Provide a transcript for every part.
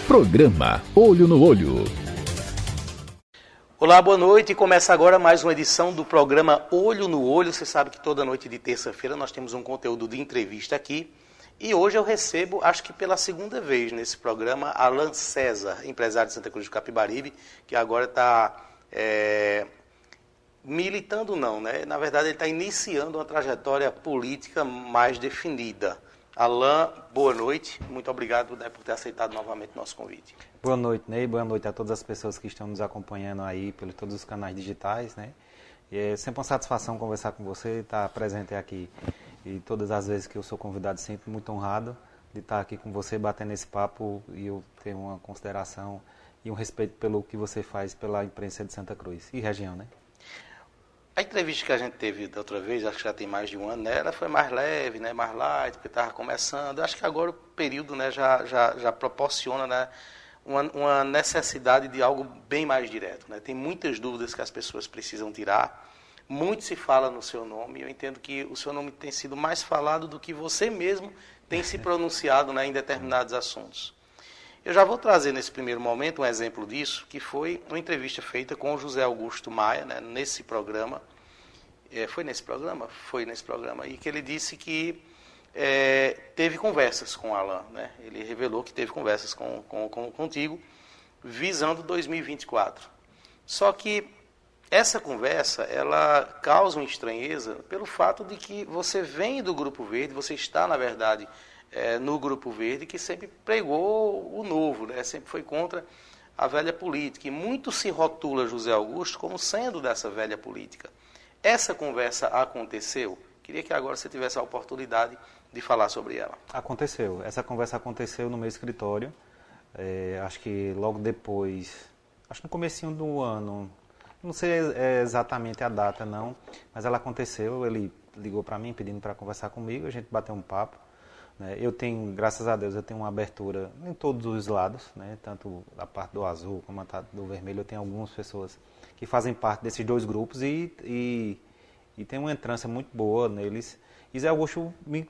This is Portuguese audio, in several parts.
Programa Olho no Olho. Olá, boa noite. Começa agora mais uma edição do programa Olho no Olho. Você sabe que toda noite de terça-feira nós temos um conteúdo de entrevista aqui. E hoje eu recebo, acho que pela segunda vez nesse programa, Alan César, empresário de Santa Cruz do Capibaribe, que agora está militando não, né? Na verdade, ele está iniciando uma trajetória política mais definida. Alan, boa noite. Muito obrigado, né, por ter aceitado novamente o nosso convite. Boa noite, Ney. Boa noite a todas as pessoas que estão nos acompanhando aí pelos todos os canais digitais, né? E é sempre uma satisfação conversar com você, estar presente aqui. E todas as vezes que eu sou convidado, sempre muito honrado de estar aqui com você, batendo esse papo, e eu tenho uma consideração e um respeito pelo que você faz pela imprensa de Santa Cruz e região, né? A entrevista que a gente teve da outra vez, acho que já tem mais de um ano, né, ela foi mais leve, né, mais light, porque estava começando. Acho que agora o período, né, já proporciona, né, uma necessidade de algo bem mais direto, né? Tem muitas dúvidas que as pessoas precisam tirar. Muito se fala no seu nome, e eu entendo que o seu nome tem sido mais falado do que você mesmo tem se pronunciado, né, em determinados assuntos. Eu já vou trazer nesse primeiro momento um exemplo disso, que foi uma entrevista feita com o José Augusto Maia, né, nesse programa. Foi nesse programa? Foi nesse programa. E que ele disse que teve conversas com o Alan, né? Ele revelou que teve conversas contigo, visando 2024. Só que essa conversa, ela causa uma estranheza pelo fato de que você vem do Grupo Verde, você está, na verdade, no Grupo Verde, que sempre pregou o novo, né? Sempre foi contra a velha política. E muito se rotula José Augusto como sendo dessa velha política. Essa conversa aconteceu? Queria que agora você tivesse a oportunidade de falar sobre ela. Aconteceu. Essa conversa aconteceu no meu escritório. Acho que logo depois, acho que no comecinho do ano, não sei exatamente a data não, mas ela aconteceu. Ele ligou para mim pedindo para conversar comigo, a gente bateu um papo. Eu tenho, graças a Deus, eu tenho uma abertura em todos os lados, né? Tanto a parte do azul como a parte do vermelho. Eu tenho algumas pessoas que fazem parte desses dois grupos e tem uma entrância muito boa neles. E Zé Augusto me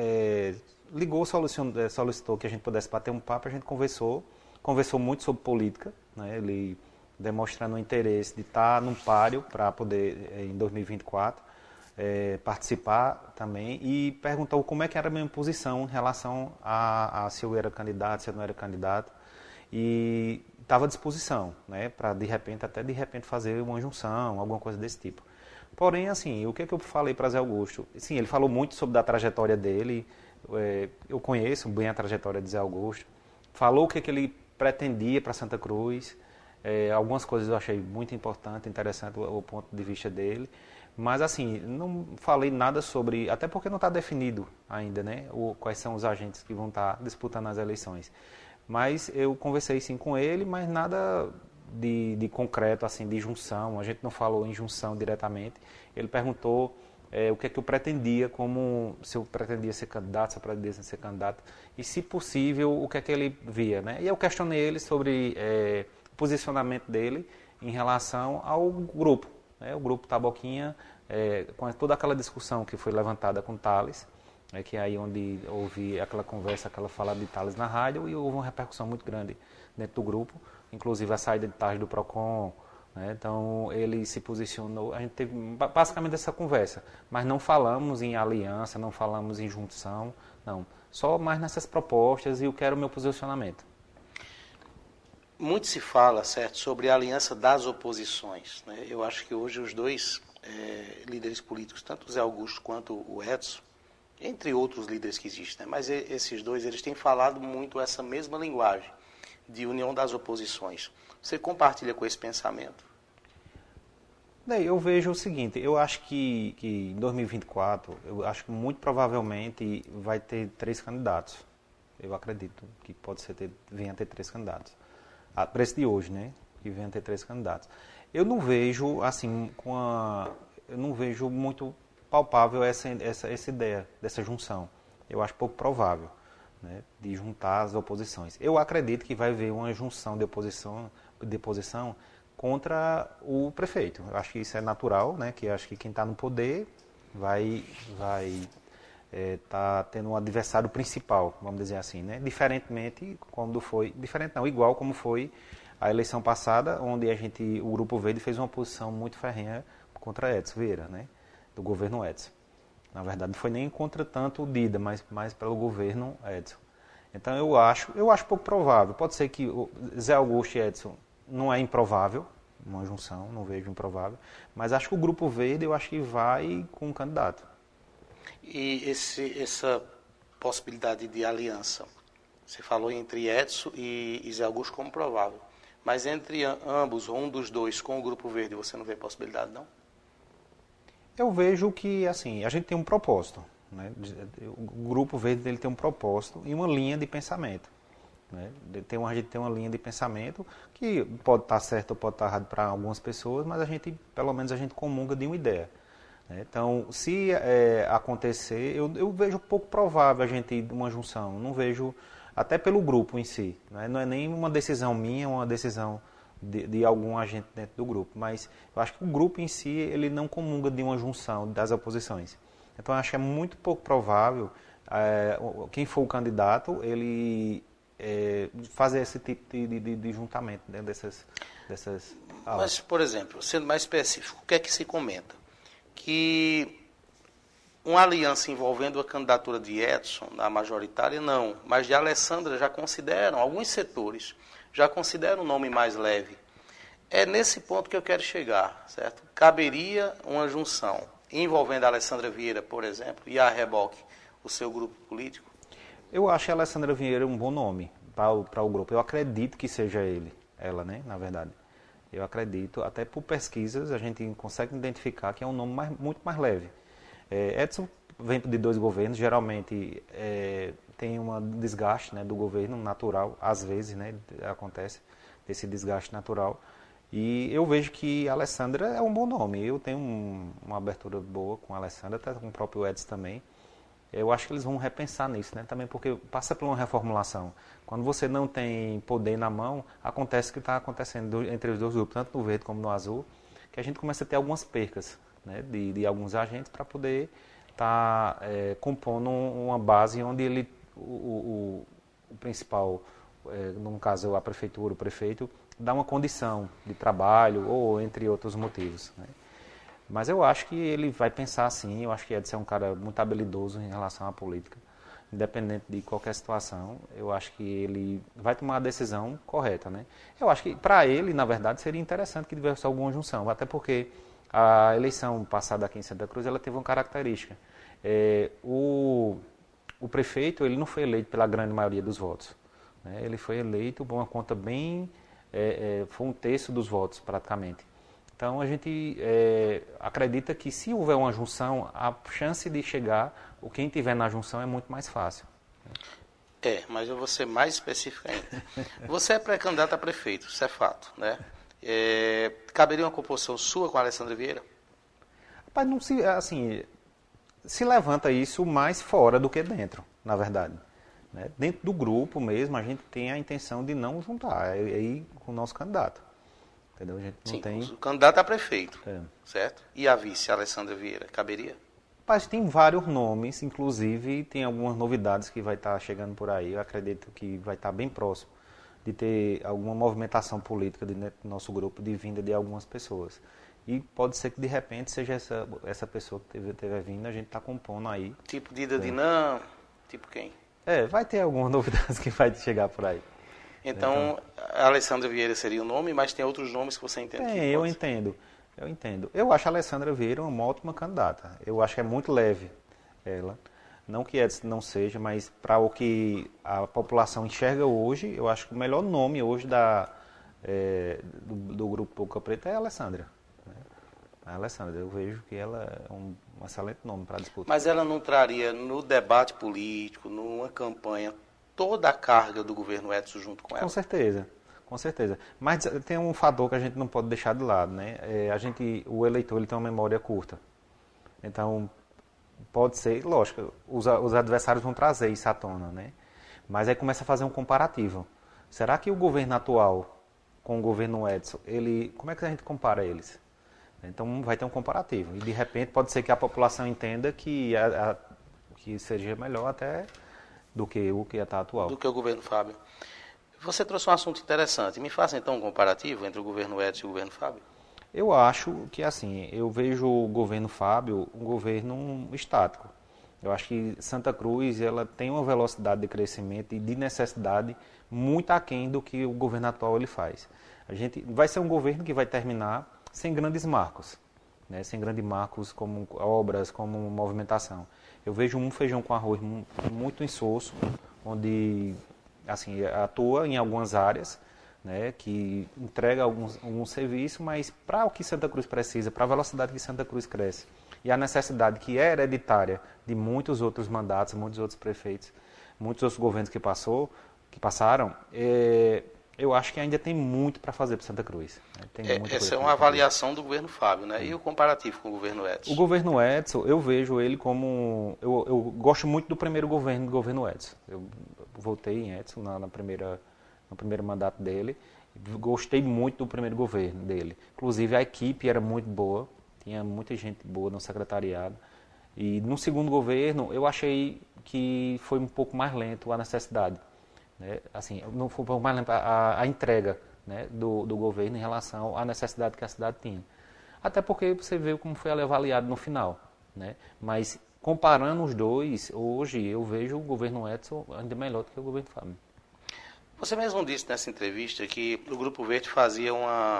ligou, solicitou que a gente pudesse bater um papo, a gente conversou muito sobre política, né? Ele demonstrando o interesse de estar num páreo para poder, em 2024, participar também, e perguntou como é que era a minha posição em relação a se eu era candidato, se eu não era candidato, e estava à disposição, né, para de repente fazer uma junção, alguma coisa desse tipo. Porém, assim, o que eu falei para Zé Augusto? Sim, ele falou muito sobre a trajetória dele, eu conheço bem a trajetória de Zé Augusto, falou o que ele pretendia para Santa Cruz, algumas coisas eu achei muito importante, interessante o ponto de vista dele. Mas, assim, não falei nada sobre, até porque não está definido ainda, né, quais são os agentes que vão estar disputando as eleições. Mas eu conversei sim com ele, mas nada de concreto, assim, de junção. A gente não falou em junção diretamente. Ele perguntou o que é que eu pretendia, se eu pretendia ser candidato, se eu pretendia ser candidato, e, se possível, o que é que ele via, né? E eu questionei ele sobre o posicionamento dele em relação ao grupo. O grupo Taboquinha, com toda aquela discussão que foi levantada com Thales, que é aí onde houve aquela conversa, aquela fala de Thales na rádio, e houve uma repercussão muito grande dentro do grupo, inclusive a saída de Thales do PROCON, né? Então ele se posicionou, a gente teve basicamente essa conversa, mas não falamos em aliança, não falamos em junção, não, só mais nessas propostas e o que era o meu posicionamento. Muito se fala, certo, sobre a aliança das oposições, né? Eu acho que hoje os dois líderes políticos, tanto o Zé Augusto quanto o Edson, entre outros líderes que existem, né? Mas esses dois, eles têm falado muito essa mesma linguagem de união das oposições. Você compartilha com esse pensamento? Eu vejo o seguinte, eu acho que em 2024, eu acho que muito provavelmente vai ter 3 candidatos. Eu acredito que venha a ter 3 candidatos. A preço de hoje, né? Que venha a ter 3 candidatos. Eu não vejo, assim, eu não vejo muito palpável essa ideia dessa junção. Eu acho pouco provável, né, de juntar as oposições. Eu acredito que vai haver uma junção de oposição contra o prefeito. Eu acho que isso é natural, né, que eu acho que quem está no poder vai está tendo um adversário principal, vamos dizer assim, né? Diferentemente quando foi, diferente não, igual como foi a eleição passada, onde o Grupo Verde fez uma posição muito ferrenha contra Edson Vieira, né? Do governo Edson. Na verdade, não foi nem contra tanto o Dida, mas mais pelo governo Edson. Então eu acho pouco provável. Pode ser que o Zé Augusto e Edson não é improvável, uma junção, não vejo improvável, mas acho que o Grupo Verde eu acho que vai com um candidato. E essa possibilidade de aliança, você falou entre Edson e Zé Augusto como provável, mas entre ambos, ou um dos dois, com o Grupo Verde, você não vê possibilidade, não? Eu vejo que, assim, a gente tem um propósito, né? O Grupo Verde ele tem um propósito e uma linha de pensamento. Né? A gente tem uma linha de pensamento que pode estar certo ou pode estar errado para algumas pessoas, mas pelo menos a gente comunga de uma ideia. Né? Então, se acontecer, eu vejo pouco provável a gente ir de uma junção. Não vejo, até pelo grupo em si. Né? Não é nem uma decisão minha, uma decisão de algum agente dentro do grupo. Mas eu acho que o grupo em si, ele não comunga de uma junção das oposições. Então, eu acho que é muito pouco provável quem for o candidato, ele fazer esse tipo de juntamento dentro dessas aulas. Mas, por exemplo, sendo mais específico, o que é que se comenta? Que uma aliança envolvendo a candidatura de Edson, na majoritária, não, mas de Alessandra já consideram, alguns setores, já consideram um nome mais leve. É nesse ponto que eu quero chegar, certo? Caberia uma junção envolvendo a Alessandra Vieira, por exemplo, e a reboque, o seu grupo político? Eu acho a Alessandra Vieira um bom nome para o grupo. Eu acredito que seja ela, né, na verdade. Eu acredito, até por pesquisas, a gente consegue identificar que é um nome muito mais leve. Edson vem de 2 governos, geralmente tem um desgaste, né, do governo natural, às vezes, né, acontece esse desgaste natural. E eu vejo que a Alessandra é um bom nome. Eu tenho uma abertura boa com a Alessandra, até com o próprio Edson também. Eu acho que eles vão repensar nisso, né? Também porque passa por uma reformulação. Quando você não tem poder na mão, acontece o que está acontecendo entre os dois grupos, tanto no verde como no azul, que a gente começa a ter algumas percas, né, de alguns agentes para poder estar compondo uma base onde o principal, no caso a prefeitura, o prefeito, dá uma condição de trabalho ou entre outros motivos, né? Mas eu acho que ele vai pensar assim, eu acho que Edson é um cara muito habilidoso em relação à política, independente de qualquer situação, eu acho que ele vai tomar a decisão correta, né? Eu acho que para ele, na verdade, seria interessante que tivesse alguma junção, até porque a eleição passada aqui em Santa Cruz, ela teve uma característica. O prefeito, ele não foi eleito pela grande maioria dos votos, né? Ele foi eleito por uma conta bem, foi 1/3 dos votos praticamente. Então, a gente acredita que se houver uma junção, a chance de chegar, quem tiver na junção é muito mais fácil. Mas eu vou ser mais específico ainda. Você é pré-candidato a prefeito, isso é fato, né? Caberia uma composição sua com a Alessandra Vieira? Rapaz, não se levanta isso mais fora do que dentro, na verdade. Né? Dentro do grupo mesmo, a gente tem a intenção de não juntar, aí com o nosso candidato. Entendeu? A gente não tem... o candidato a prefeito, certo? E a vice, a Alessandra Vieira, caberia? Mas tem vários nomes, inclusive tem algumas novidades que vai estar chegando por aí. Eu acredito que vai estar bem próximo de ter alguma movimentação política dentro do nosso grupo de vinda de algumas pessoas. E pode ser que de repente seja essa pessoa que teve vindo, a gente está compondo aí. Tipo Dida Dinan, tipo quem? Vai ter algumas novidades que vai chegar por aí. Então, a Alessandra Vieira seria o nome, mas tem outros nomes que você entende? Eu entendo. Eu acho a Alessandra Vieira uma ótima candidata. Eu acho que é muito leve ela. Não que Edson não seja, mas para o que a população enxerga hoje, eu acho que o melhor nome hoje do grupo Boca Preta é a Alessandra. A Alessandra, eu vejo que ela é um excelente nome para disputar. Mas ela não traria no debate político, numa campanha, toda a carga do governo Edson junto com ela? Com certeza. Mas tem um fator que a gente não pode deixar de lado, né? O eleitor ele tem uma memória curta. Então, pode ser, lógico, os adversários vão trazer isso à tona, né? Mas aí começa a fazer um comparativo. Será que o governo atual com o governo Edson, como é que a gente compara eles? Então vai ter um comparativo. E de repente pode ser que a população entenda que que seja melhor até do que o que está atual. Do que o governo Fábio. Você trouxe um assunto interessante. Me faça então um comparativo entre o governo Edson e o governo Fábio. Eu acho que, assim, eu vejo o governo Fábio um governo estático. Eu acho que Santa Cruz ela tem uma velocidade de crescimento e de necessidade muito aquém do que o governo atual ele faz. A gente vai ser um governo que vai terminar sem grandes marcos, né? Sem grandes marcos como obras, como movimentação. Eu vejo um feijão com arroz muito insosso, onde assim, atua em algumas áreas, né, que entrega algum serviço, mas para o que Santa Cruz precisa, para a velocidade que Santa Cruz cresce, e a necessidade que é hereditária de muitos outros mandatos, muitos outros prefeitos, muitos outros governos que passaram, eu acho que ainda tem muito para fazer para Santa Cruz. Né? Essa é uma avaliação do governo Fábio, né? E o comparativo com o governo Edson? O governo Edson, eu vejo ele como... Eu gosto muito do primeiro governo do governo Edson. Eu votei em Edson no primeiro mandato dele. Gostei muito do primeiro governo dele. Inclusive, a equipe era muito boa. Tinha muita gente boa no secretariado. E no segundo governo, eu achei que foi um pouco mais lento a necessidade. Né? Assim, não foi mais lento a entrega, né, do governo em relação à necessidade que a cidade tinha. Até porque você vê como foi avaliado no final. Né? Mas, comparando os dois, hoje eu vejo o governo Edson ainda melhor do que o governo Fábio. Você mesmo disse nessa entrevista que o Grupo Verde fazia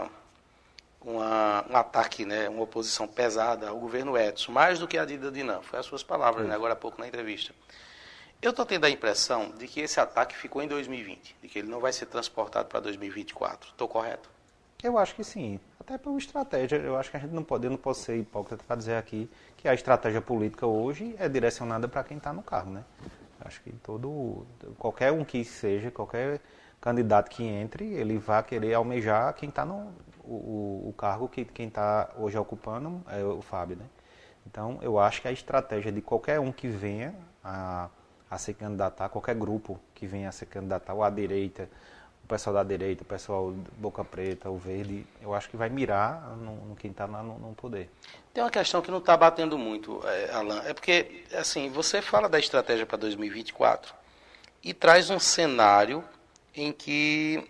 um ataque, né, uma oposição pesada ao governo Edson, mais do que a Dida Dinan. Foi as suas palavras, né, agora há pouco na entrevista. Eu estou tendo a impressão de que esse ataque ficou em 2020, de que ele não vai ser transportado para 2024. Estou correto? Eu acho que sim. Até por estratégia. Eu acho que a gente não posso ser hipócrita para dizer aqui que a estratégia política hoje é direcionada para quem está no cargo, né? Acho que qualquer um que seja, qualquer candidato que entre, ele vai querer almejar quem está o cargo que quem está hoje ocupando é o Fábio, né? Então, eu acho que a estratégia de qualquer um que venha a se candidatar, qualquer grupo que venha a se candidatar, ou à direita, o pessoal da direita, o pessoal Boca Preta, o Verde, eu acho que vai mirar no quem está no poder. Tem uma questão que não está batendo muito, Alan, é porque, assim, você fala da estratégia para 2024 e traz um cenário em que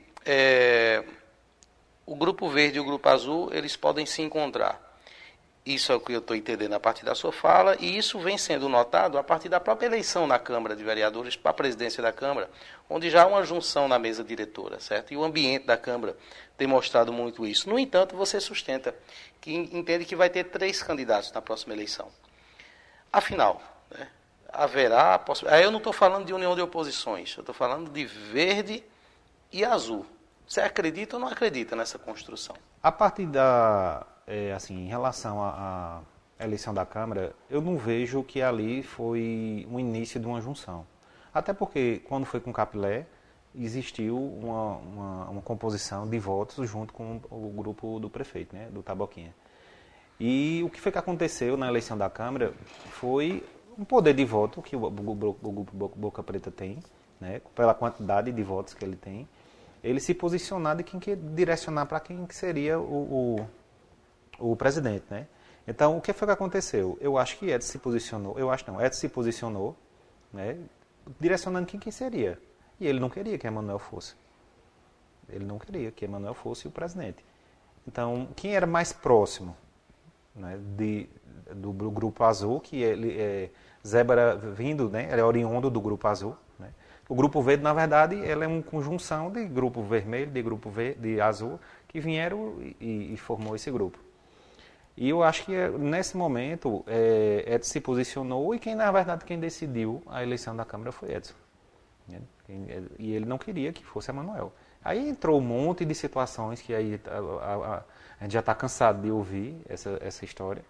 o Grupo Verde e o Grupo Azul, eles podem se encontrar. Isso é o que eu estou entendendo a partir da sua fala, e isso vem sendo notado a partir da própria eleição na Câmara de Vereadores para a presidência da Câmara, onde já há uma junção na mesa diretora, certo? E o ambiente da Câmara tem mostrado muito isso. No entanto, você sustenta que entende que vai ter 3 candidatos na próxima eleição. Afinal, né, haverá possibilidade. Aí eu não estou falando de união de oposições, eu estou falando de verde e azul. Você acredita ou não acredita nessa construção? A partir assim, em relação à eleição da Câmara, eu não vejo que ali foi um início de uma junção. Até porque, quando foi com Capilé, existiu uma composição de votos junto com o grupo do prefeito, né, do Taboquinha. E o que foi que aconteceu na eleição da Câmara foi um poder de voto que o grupo Boca Preta tem, né, pela quantidade de votos que ele tem, ele se posicionar de quem quer direcionar para quem que seria o presidente, né? Então, o que foi que aconteceu? Eu acho que Edson se posicionou, Edson se posicionou, né, direcionando quem seria. E ele não queria que Emanuel fosse. Ele não queria que Emanuel fosse o presidente. Então, quem era mais próximo, né, do Grupo Azul, que Zeba era vindo, né, era oriundo do Grupo Azul, né? O Grupo Verde, na verdade, ele é uma conjunção de Grupo Vermelho, de Grupo Verde, de Azul, que vieram e formou esse grupo. E eu acho que nesse momento Edson se posicionou e na verdade quem decidiu a eleição da Câmara foi Edson. Né? E ele não queria que fosse Emanuel. Aí entrou um monte de situações que aí a gente já está cansado de ouvir essa história.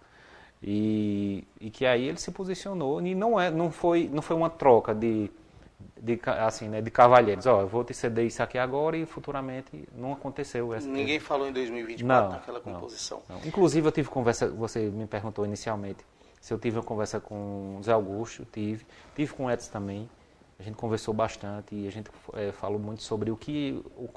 E que aí ele se posicionou e não foi uma troca assim, né, de cavalheiros. Eu vou te ceder isso aqui agora e futuramente não aconteceu. Ninguém falou em 2024 naquela composição. Não. Inclusive eu tive conversa, você me perguntou inicialmente se eu tive uma conversa com o Zé Augusto, tive com o Edson também, a gente conversou bastante e a gente falou muito sobre eu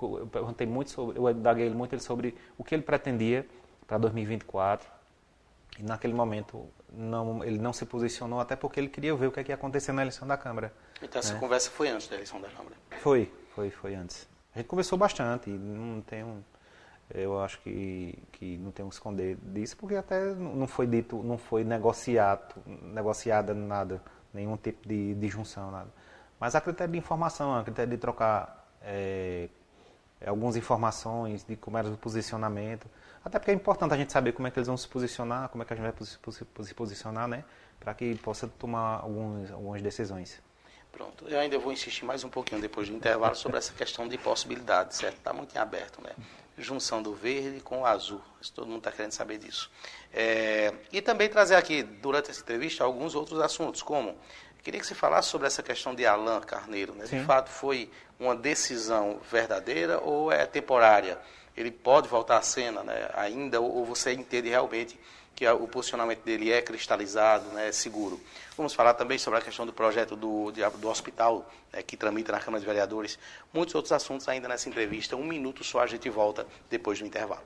perguntei muito sobre, eu indaguei muito sobre o que ele pretendia para 2024 E naquele momento ele não se posicionou, até porque ele queria ver o que ia acontecer na eleição da Câmara. Então essa conversa foi antes da eleição da Câmara? Foi antes. A gente conversou bastante, eu acho que não tem que esconder disso, porque até não foi dito, não foi negociada nada, nenhum tipo de junção, nada. Mas a critério de informação, a critério de trocar algumas informações de como era o posicionamento, até porque é importante a gente saber como é que eles vão se posicionar, como é que a gente vai se posicionar, né, para que possa tomar algumas decisões. Pronto, eu ainda vou insistir mais um pouquinho depois do intervalo sobre essa questão de possibilidade, certo? Está muito em aberto, né? Junção do verde com o azul, todo mundo está querendo saber disso. E também trazer aqui, durante essa entrevista, alguns outros assuntos, como, queria que você falasse sobre essa questão de Alan Carneiro, né? De fato, foi uma decisão verdadeira ou é temporária? Ele pode voltar à cena, né, ainda, ou você entende realmente que o posicionamento dele é cristalizado, né, é seguro? Vamos falar também sobre a questão do projeto do hospital, né, que tramita na Câmara de Vereadores. Muitos outros assuntos ainda nessa entrevista. 1 minuto só, a gente volta depois do intervalo.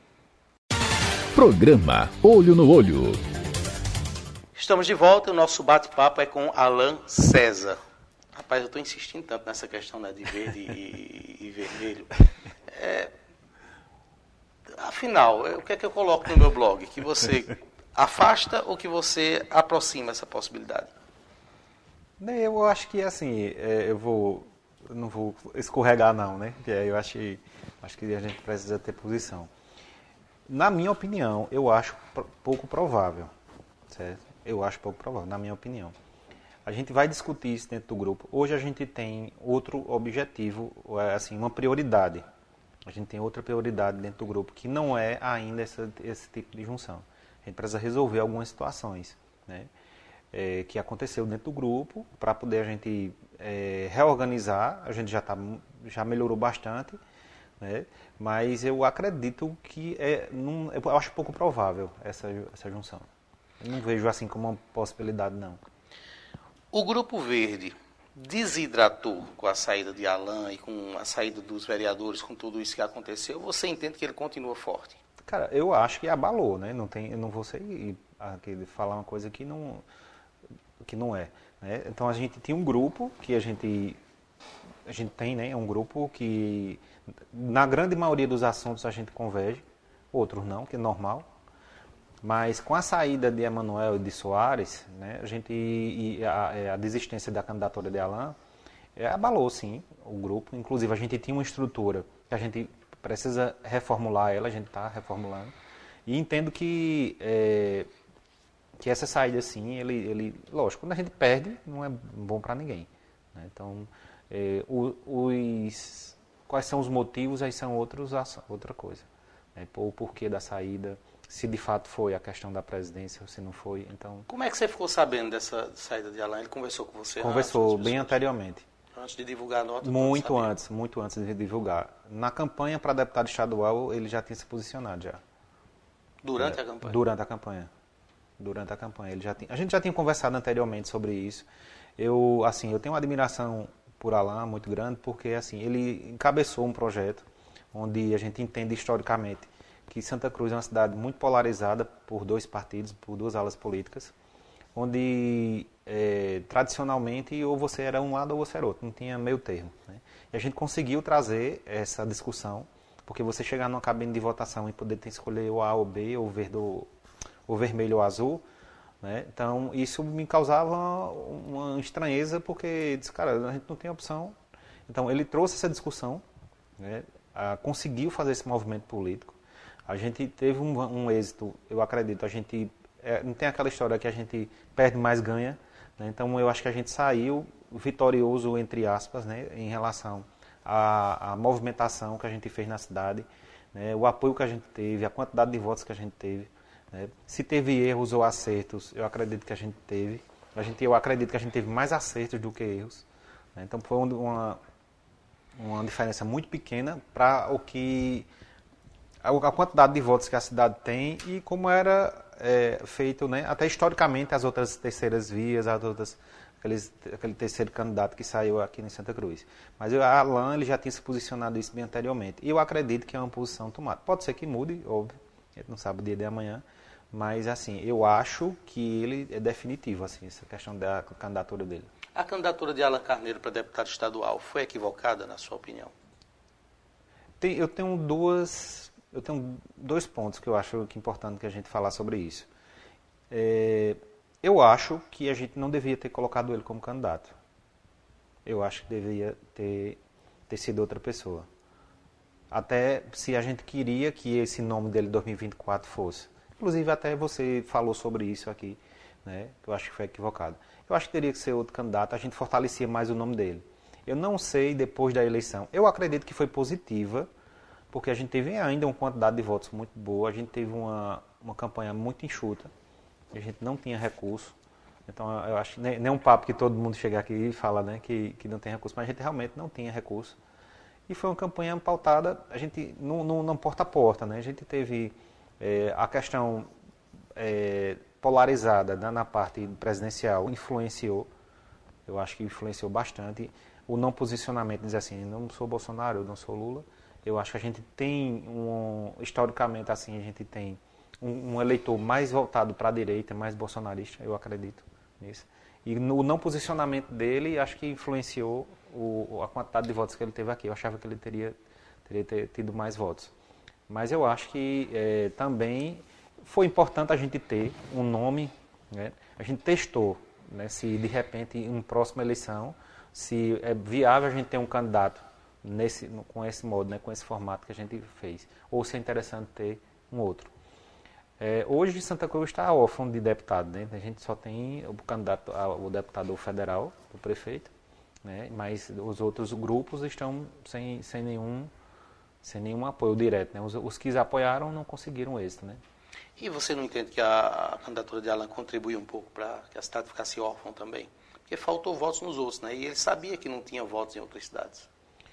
Programa Olho no Olho. Estamos de volta, o nosso bate-papo é com Alan César. Rapaz, eu estou insistindo tanto nessa questão, né, de verde e vermelho. Afinal, o que é que eu coloco no meu blog? Que você afasta ou que você aproxima essa possibilidade? Eu acho que, assim, eu não vou escorregar, não, né? Eu acho que a gente precisa ter posição. Na minha opinião, eu acho pouco provável, certo? Eu acho pouco provável, na minha opinião. A gente vai discutir isso dentro do grupo. Hoje a gente tem outro objetivo, assim, uma prioridade. A gente tem outra prioridade dentro do grupo, que não é ainda esse tipo de junção. A gente precisa resolver algumas situações, né, que aconteceu dentro do grupo, para poder a gente reorganizar. A gente já melhorou bastante, né, mas eu acredito que eu acho pouco provável essa junção. Eu não vejo assim como uma possibilidade, não. O Grupo Verde desidratou com a saída de Alan e com a saída dos vereadores, com tudo isso que aconteceu? Você entende que ele continua forte? Cara, eu acho que abalou, né? Eu não vou falar uma coisa que não é, né? Então a gente tinha um grupo que a gente tem, né? Um grupo que na grande maioria dos assuntos a gente converge, outros não, que é normal. Mas com a saída de Emanuel e de Soares, né, a desistência da candidatura de Alan, abalou sim o grupo. Inclusive a gente tinha uma estrutura que a gente precisa reformular ela, a gente está reformulando. E entendo que essa saída sim, lógico, quando a gente perde, não é bom para ninguém, né? Então, quais são os motivos, aí são outra coisa, né? O porquê da saída, se de fato foi a questão da presidência ou se não foi. Então, como é que você ficou sabendo dessa saída de Alan? Ele conversou com você? Conversou bem anteriormente. Antes de divulgar a nota? Muito antes de divulgar. Na campanha para deputado estadual, ele já tinha se posicionado já. Durante a campanha? Durante a campanha. A gente já tinha conversado anteriormente sobre isso. Eu tenho uma admiração por Alan muito grande, porque assim, ele encabeçou um projeto onde a gente entende historicamente que Santa Cruz é uma cidade muito polarizada por dois partidos, por duas alas políticas, onde tradicionalmente ou você era um lado ou você era outro, não tinha meio termo, né? E a gente conseguiu trazer essa discussão, porque você chegar numa cabine de votação e poder ter que escolher o A ou B, ou vermelho ou azul, né? Então isso me causava uma estranheza, porque disse, cara, a gente não tem opção. Então ele trouxe essa discussão, né? Conseguiu fazer esse movimento político. A gente teve um êxito, eu acredito. A gente não tem aquela história que a gente perde mais ganha, né? Então eu acho que a gente saiu vitorioso, entre aspas, né, em relação à movimentação que a gente fez na cidade, né, o apoio que a gente teve, a quantidade de votos que a gente teve, né? Se teve erros ou acertos, eu acredito que a gente teve. Eu acredito que a gente teve mais acertos do que erros, né? Então foi uma diferença muito pequena para a quantidade de votos que a cidade tem e como era feito, né, até historicamente, as outras terceiras vias, aquele terceiro candidato que saiu aqui em Santa Cruz. Mas a Alan ele já tinha se posicionado isso bem anteriormente. E eu acredito que é uma posição tomada. Pode ser que mude, óbvio, a gente não sabe o dia de amanhã, Mas, assim, eu acho que ele é definitivo, assim, essa questão da candidatura dele. A candidatura de Alan Carneiro para deputado estadual foi equivocada, na sua opinião? Eu tenho dois pontos que eu acho que é importante que a gente falar sobre isso. Eu acho que a gente não devia ter colocado ele como candidato. Eu acho que deveria ter sido outra pessoa. Até se a gente queria que esse nome dele 2024 fosse. Inclusive até você falou sobre isso aqui, né? Que eu acho que foi equivocado. Eu acho que teria que ser outro candidato, a gente fortalecia mais o nome dele. Eu não sei depois da eleição. Eu acredito que foi positiva, porque a gente teve ainda uma quantidade de votos muito boa, a gente teve uma campanha muito enxuta, a gente não tinha recurso. Então eu acho que nem um papo que todo mundo chega aqui e fala, né, que não tem recurso, mas a gente realmente não tinha recurso. E foi uma campanha pautada, a gente não porta a porta, né? A gente teve a questão polarizada, né, na parte presidencial, influenciou, eu acho que influenciou bastante. O não posicionamento, dizer assim, não sou Bolsonaro, eu não sou Lula. Eu acho que a gente tem, historicamente assim, a gente tem um eleitor mais voltado para a direita, mais bolsonarista, eu acredito nisso. E o não posicionamento dele, acho que influenciou a quantidade de votos que ele teve aqui. Eu achava que ele teria tido mais votos. Mas eu acho que também foi importante a gente ter um nome, né? A gente testou, né, se de repente em uma próxima eleição, se é viável a gente ter um candidato com esse modo, né, com esse formato que a gente fez, ou se é interessante ter um outro. Hoje Santa Cruz está órfão de deputado, né? A gente só tem o candidato, o deputado federal, o prefeito, né? Mas os outros grupos estão sem nenhum apoio direto, né? Os que apoiaram não conseguiram êxito, né? E você não entende que a candidatura de Alan contribuiu um pouco para que a cidade ficasse órfã também? Porque faltou votos nos outros, né? E ele sabia que não tinha votos em outras cidades.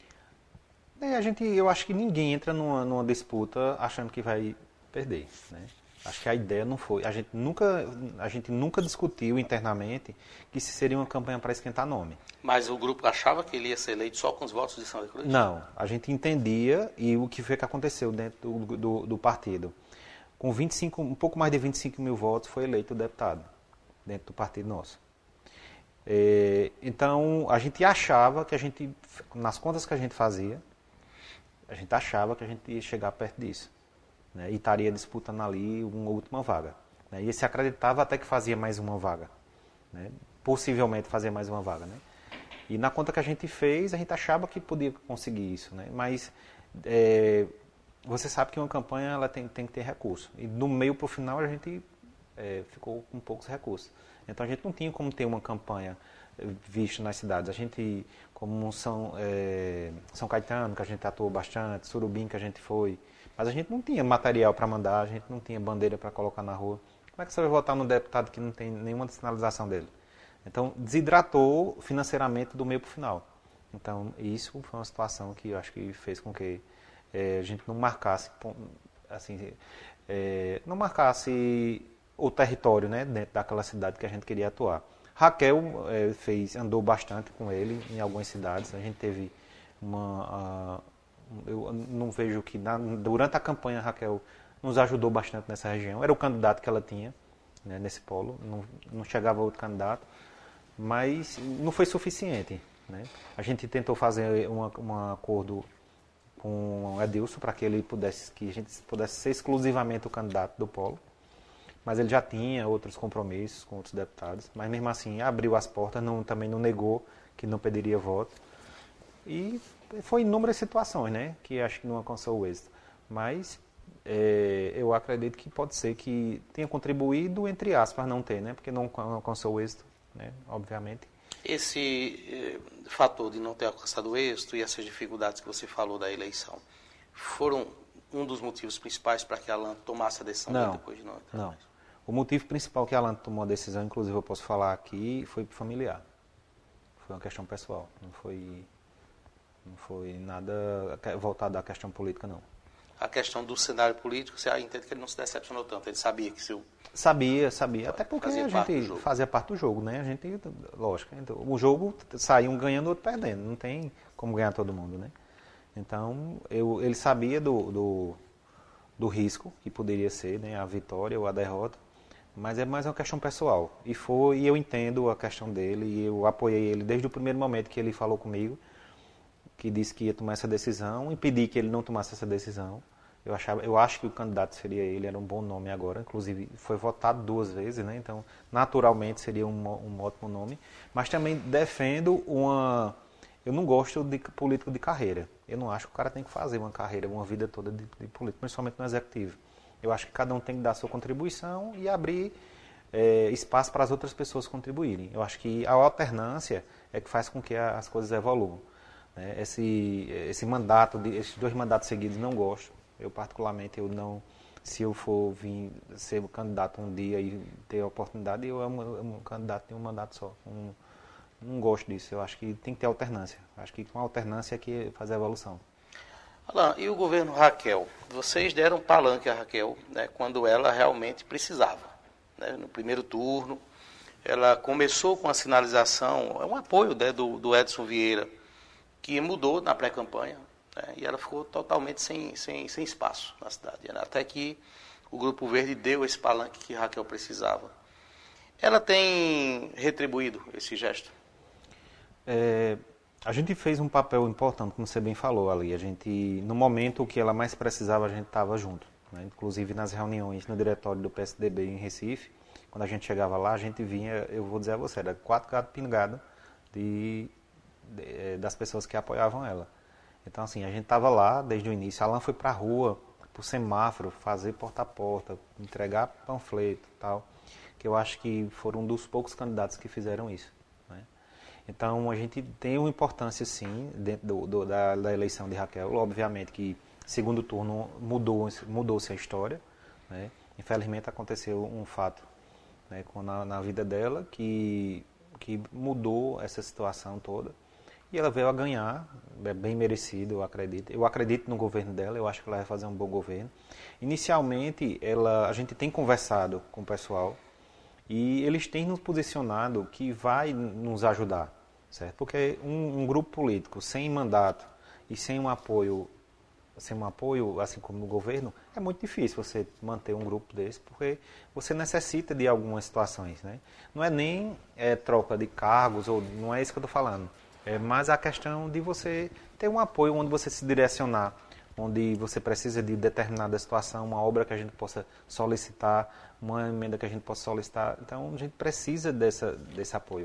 Eu acho que ninguém entra numa disputa achando que vai perder, né? Acho que a ideia não foi. A gente nunca discutiu internamente que se seria uma campanha para esquentar nome. Mas o grupo achava que ele ia ser eleito só com os votos de Santa Cruz? Não, a gente entendia, e o que foi que aconteceu dentro do partido. Com um pouco mais de 25 mil votos foi eleito o deputado dentro do partido nosso. Então, a gente achava que nas contas que a gente fazia, a gente achava que a gente ia chegar perto disso, né, e estaria disputando ali uma última vaga, né, e se acreditava até que fazia mais uma vaga, né, possivelmente fazer mais uma vaga, né, e na conta que a gente fez, a gente achava que podia conseguir isso, né, mas você sabe que uma campanha ela tem que ter recurso, e do meio para o final a gente ficou com poucos recursos, então a gente não tinha como ter uma campanha vista nas cidades. A gente, como São Caetano, que a gente atuou bastante, Surubim, que a gente foi, mas a gente não tinha material para mandar, a gente não tinha bandeira para colocar na rua. Como é que você vai votar num deputado que não tem nenhuma sinalização dele? Então, desidratou financeiramente do meio para o final. Então, isso foi uma situação que eu acho que fez com que a gente não marcasse, assim, não marcasse o território, né, dentro daquela cidade que a gente queria atuar. Raquel andou bastante com ele em algumas cidades. A gente teve eu não vejo que durante a campanha a Raquel nos ajudou bastante nessa região. Era o candidato que ela tinha, né, nesse polo. Não chegava outro candidato, mas não foi suficiente, né? A gente tentou fazer um acordo com o Edilson para que a gente pudesse ser exclusivamente o candidato do polo. Mas ele já tinha outros compromissos com outros deputados, mas mesmo assim abriu as portas, também não negou que não pediria voto. E foi inúmeras situações, né, que acho que não alcançou o êxito. Mas eu acredito que pode ser que tenha contribuído, entre aspas, não ter, né, porque não alcançou o êxito, né, obviamente. Esse fator de não ter alcançado o êxito e essas dificuldades que você falou da eleição foram um dos motivos principais para que Alan tomasse a decisão depois de não entrar? Não. O motivo principal que Alan tomou a decisão, inclusive eu posso falar aqui, foi familiar. Foi uma questão pessoal. Não foi nada voltado à questão política, não. A questão do cenário político, você entende que ele não se decepcionou tanto? Ele sabia que se o... Sabia. Até porque a gente fazia parte do jogo, né? A gente, lógico, o jogo sai um ganhando, outro perdendo. Não tem como ganhar todo mundo, né? Então, ele sabia do do risco, que poderia ser, né, a vitória ou a derrota, mas é mais uma questão pessoal. E eu entendo a questão dele, e eu apoiei ele desde o primeiro momento que ele falou comigo, que disse que ia tomar essa decisão, impedi que ele não tomasse essa decisão. Eu acho que o candidato seria ele, era um bom nome agora, inclusive foi votado 2 vezes, né? Então naturalmente seria um ótimo nome, mas também defendo eu não gosto de político de carreira, eu não acho que o cara tem que fazer uma carreira, uma vida toda de político, principalmente no executivo. Eu acho que cada um tem que dar a sua contribuição e abrir espaço para as outras pessoas contribuírem. Eu acho que a alternância é que faz com que as coisas evoluam. Né? Esses 2 mandatos seguidos não gosto. Eu particularmente, se eu for vir ser candidato um dia e ter a oportunidade, eu amo um candidato de um mandato só. Não gosto disso. Eu acho que tem que ter alternância. Acho que com a alternância é que faz a evolução. Alain, e o governo Raquel? Vocês deram palanque à Raquel, né, quando ela realmente precisava. Né? No primeiro turno, ela começou com a sinalização, um apoio, né, do Edson Vieira, que mudou na pré-campanha, né, e ela ficou totalmente sem espaço na cidade. Né, até que o Grupo Verde deu esse palanque que Raquel precisava. Ela tem retribuído esse gesto? A gente fez um papel importante, como você bem falou ali. No momento que ela mais precisava, a gente estava junto. Né? Inclusive nas reuniões no diretório do PSDB em Recife, quando a gente chegava lá, a gente vinha, eu vou dizer a você, era 4 gatos pingados das pessoas que apoiavam ela. Então, assim, a gente estava lá desde o início. A Alain foi para a rua, para o semáforo, fazer porta a porta, entregar panfleto e tal, que eu acho que foram um dos poucos candidatos que fizeram isso. Né? Então, a gente tem uma importância, sim, dentro da eleição de Raquel. Obviamente que, segundo turno, mudou-se a história. Né? Infelizmente, aconteceu um fato, né, na vida dela que mudou essa situação toda. E ela veio a ganhar, é bem merecido, eu acredito. Eu acredito no governo dela, eu acho que ela vai fazer um bom governo. Inicialmente, a gente tem conversado com o pessoal e eles têm nos posicionado que vai nos ajudar, certo? Porque um grupo político sem mandato e sem um apoio, assim como no governo, é muito difícil você manter um grupo desse, porque você necessita de algumas situações, né? Não é nem troca de cargos, ou não é isso que eu estou falando. É mais a questão de você ter um apoio onde você se direcionar, onde você precisa de determinada situação, uma obra que a gente possa solicitar, uma emenda que a gente possa solicitar. Então, a gente precisa desse apoio.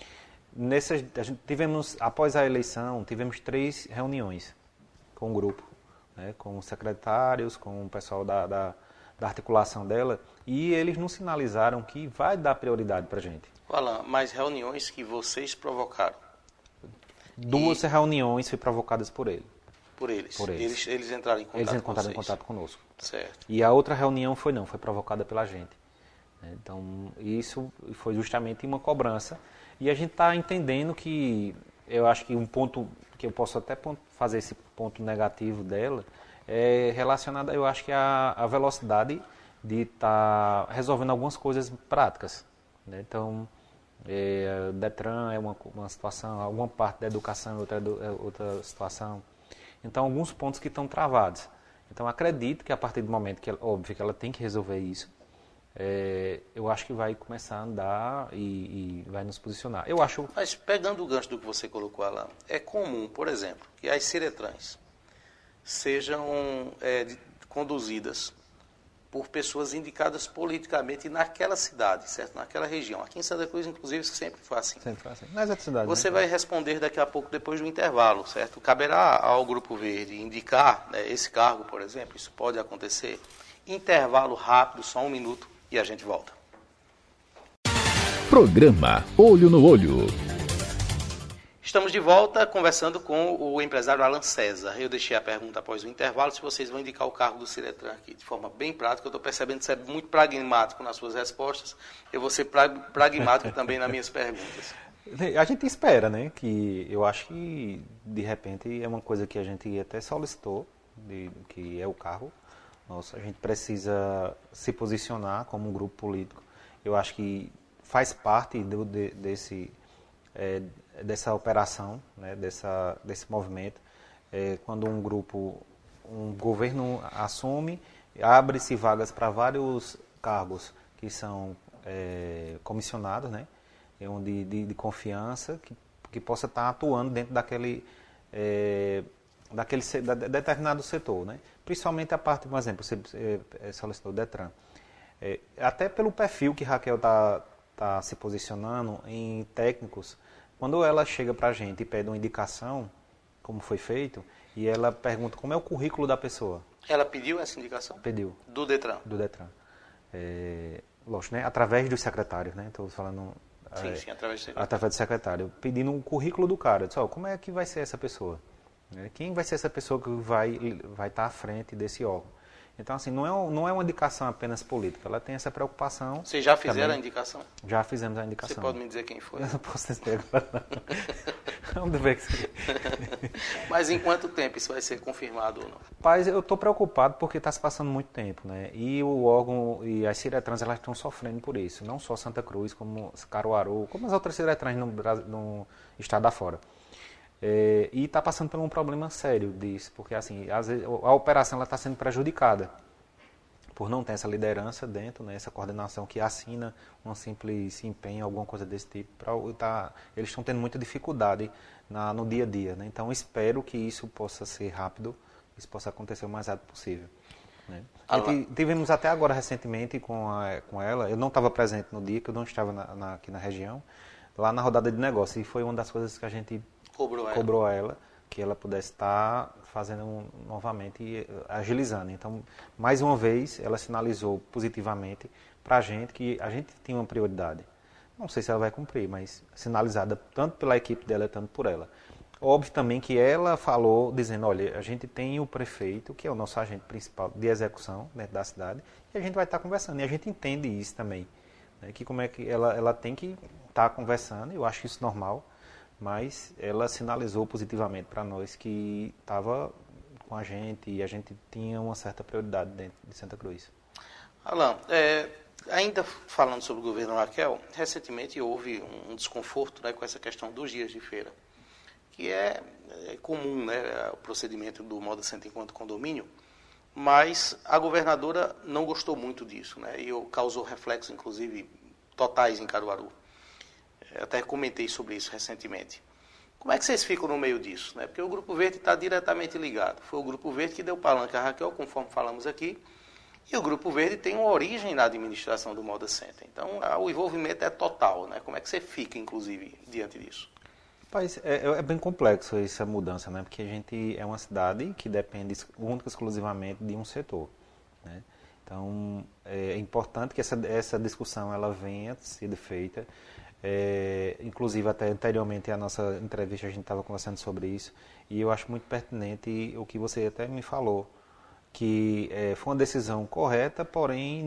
Após a eleição, tivemos 3 reuniões com o grupo, né, com os secretários, com o pessoal da articulação dela, e eles nos sinalizaram que vai dar prioridade para a gente. Alain, mas reuniões que vocês provocaram? 2 reuniões foram provocadas por ele. Por eles? Eles entraram em contato com Eles entraram vocês? em contato conosco. Certo. E a outra reunião foi provocada pela gente. Então, isso foi justamente uma cobrança. E a gente está entendendo que, eu acho que um ponto que eu posso até fazer esse ponto negativo dela, é relacionado, eu acho que a velocidade de estar resolvendo algumas coisas práticas. Né? Então, Detran é uma situação, alguma parte da educação é outra situação. Então, alguns pontos que estão travados. Então, acredito que a partir do momento que, óbvio, que ela tem que resolver isso, eu acho que vai começar a andar e vai nos posicionar. Mas pegando o gancho do que você colocou, Alain, é comum, por exemplo, que as Ciretrans sejam conduzidas por pessoas indicadas politicamente naquela cidade, certo? Naquela região. Aqui em Santa Cruz, inclusive, isso sempre foi assim. Sempre foi assim. Nas outras cidades, você vai responder daqui a pouco, depois do intervalo, certo? Caberá ao Grupo Verde indicar, né, esse cargo, por exemplo, isso pode acontecer. Intervalo rápido, só 1 minuto, e a gente volta. Programa Olho no Olho. Estamos de volta conversando com o empresário Alain César. Eu deixei a pergunta após o intervalo, se vocês vão indicar o cargo do Ciretran aqui de forma bem prática. Eu estou percebendo que você é muito pragmático nas suas respostas. Eu vou ser pragmático também nas minhas perguntas. A gente espera, né? Que eu acho que, de repente, é uma coisa que a gente até solicitou, que é o cargo. Nossa, a gente precisa se posicionar como um grupo político. Eu acho que faz parte dessa operação, né, desse movimento, quando um governo assume abre-se vagas para vários cargos que são comissionados, né? De confiança, que possa estar atuando dentro daquele determinado setor, né? Principalmente a parte, por exemplo, você solicitou o Detran. Até pelo perfil que Raquel está se posicionando em técnicos, quando ela chega para a gente e pede uma indicação, como foi feito, e ela pergunta como é o currículo da pessoa. Ela pediu essa indicação? Pediu. Do Detran? Do Detran. Lógico, né? Através dos secretários, né? Estou falando... Sim, através do secretário. Através do secretário, pedindo um currículo do cara. Eu disse, como é que vai ser essa pessoa? Quem vai ser essa pessoa que vai estar à frente desse órgão? Então, assim, não é uma indicação apenas política, ela tem essa preocupação. Vocês já fizeram também. a indicação? Já fizemos a indicação. Você pode me dizer quem foi? Eu não posso dizer agora, não. Vamos ver. Mas em quanto tempo isso vai ser confirmado ou não? Paz, eu estou preocupado porque está se passando muito tempo, né? E o órgão e as Ciretrans, elas estão sofrendo por isso. Não só Santa Cruz, como Caruaru, como as outras Ciretrans no estado afora. E está passando por um problema sério disso, porque assim, às vezes, a operação está sendo prejudicada por não ter essa liderança dentro, né, essa coordenação que assina um simples empenho, alguma coisa desse tipo. Eles estão tendo muita dificuldade no dia a dia, né? Então espero que isso possa ser rápido, isso possa acontecer o mais rápido possível. Né? Tivemos até agora recentemente com ela, eu não estava presente no dia, que eu não estava aqui na região, lá na rodada de negócio, e foi uma das coisas que a gente cobrou a ela, que ela pudesse estar fazendo novamente e agilizando. Então, mais uma vez, ela sinalizou positivamente para a gente que a gente tinha uma prioridade. Não sei se ela vai cumprir, mas sinalizada tanto pela equipe dela, tanto por ela. Óbvio também que ela falou, dizendo, olha, a gente tem o prefeito, que é o nosso agente principal de execução dentro da cidade, e a gente vai estar conversando. E a gente entende isso também, né, que como é que ela tem que estar conversando, eu acho isso normal, mas ela sinalizou positivamente para nós que estava com a gente e a gente tinha uma certa prioridade dentro de Santa Cruz. Alan, ainda falando sobre o governo Raquel, recentemente houve um desconforto, né, com essa questão dos dias de feira, que é comum, né, o procedimento do Moda Center enquanto condomínio, mas a governadora não gostou muito disso, né, e causou reflexos, inclusive, totais em Caruaru. Até comentei sobre isso recentemente. Como é que vocês ficam no meio disso? Né? Porque o Grupo Verde está diretamente ligado. Foi o Grupo Verde que deu palanque a Raquel, conforme falamos aqui, e o Grupo Verde tem uma origem na administração do Moda Center. Então, o envolvimento é total. Né? Como é que você fica, inclusive, diante disso? Rapaz, é bem complexo essa mudança, né? Porque a gente é uma cidade que depende única e exclusivamente de um setor. Né? Então, é importante que essa discussão ela venha sendo feita. Inclusive, até anteriormente à nossa entrevista, a gente estava conversando sobre isso, e eu acho muito pertinente o que você até me falou, que foi uma decisão correta, porém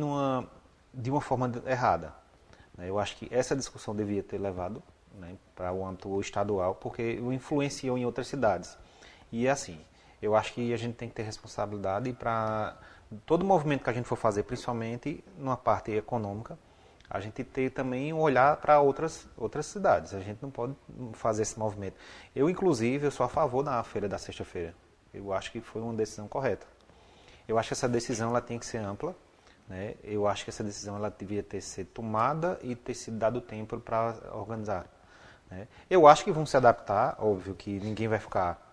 de uma forma errada. Eu acho que essa discussão devia ter levado, né, para o âmbito estadual, porque influenciou em outras cidades. E assim, eu acho que a gente tem que ter responsabilidade para todo movimento que a gente for fazer, principalmente numa parte econômica, a gente ter também um olhar para outras cidades. A gente não pode fazer esse movimento. Eu, inclusive, eu sou a favor da feira da sexta-feira. Eu acho que foi uma decisão correta. Eu acho que essa decisão ela tem que ser ampla. Né? Eu acho que essa decisão ela devia ter sido tomada e ter sido dado tempo para organizar. Né? Eu acho que vão se adaptar. Óbvio que ninguém vai ficar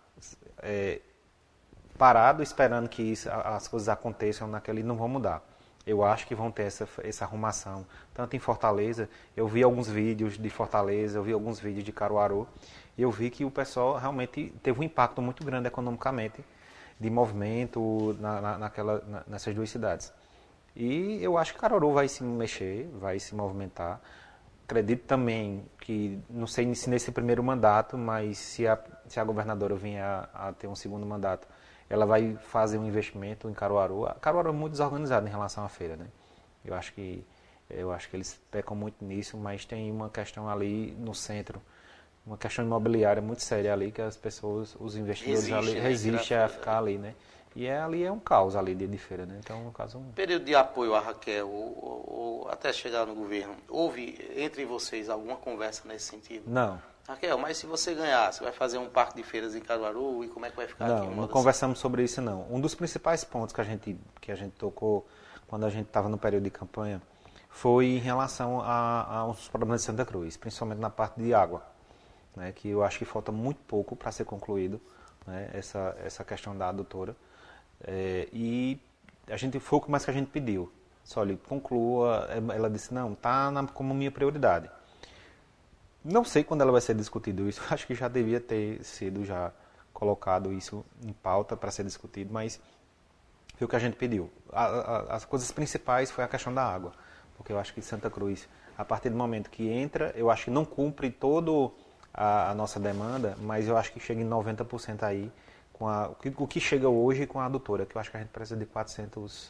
parado esperando que as coisas aconteçam naquele e não vão mudar. Eu acho que vão ter essa arrumação, tanto em Fortaleza, eu vi alguns vídeos de Fortaleza, eu vi alguns vídeos de Caruaru, e eu vi que o pessoal realmente teve um impacto muito grande economicamente, de movimento nessas duas cidades. E eu acho que Caruaru vai se mexer, vai se movimentar. Acredito também que, não sei se nesse primeiro mandato, mas se a governadora vier a ter um segundo mandato, ela vai fazer um investimento em Caruaru. Caruaru é muito desorganizado em relação à feira, né? Eu acho que eles pecam muito nisso, mas tem uma questão ali no centro, uma questão imobiliária muito séria ali, que as pessoas, os investidores ali resistem a ficar ali, né? E ali é um caos ali de feira, né? Então, no caso... Período de apoio a Raquel, ou até chegar no governo, houve entre vocês alguma conversa nesse sentido? Não. Raquel, mas se você ganhar, você vai fazer um parque de feiras em Caruaru e como é que vai ficar aqui? Não conversamos sobre isso, não. Um dos principais pontos que a gente tocou quando a gente estava no período de campanha foi em relação aos problemas de Santa Cruz, principalmente na parte de água, né, que eu acho que falta muito pouco para ser concluído, né, essa questão da adutora. E foi o que mais que a gente pediu. Só olha, conclua. Ela disse, não, está como minha prioridade. Não sei quando ela vai ser discutido isso, acho que já devia ter sido já colocado isso em pauta para ser discutido, mas foi o que a gente pediu. As coisas principais foi a questão da água, porque eu acho que Santa Cruz, a partir do momento que entra, eu acho que não cumpre toda a nossa demanda, mas eu acho que chega em 90% aí, o que chega hoje com a adutora, que eu acho que a gente precisa de 400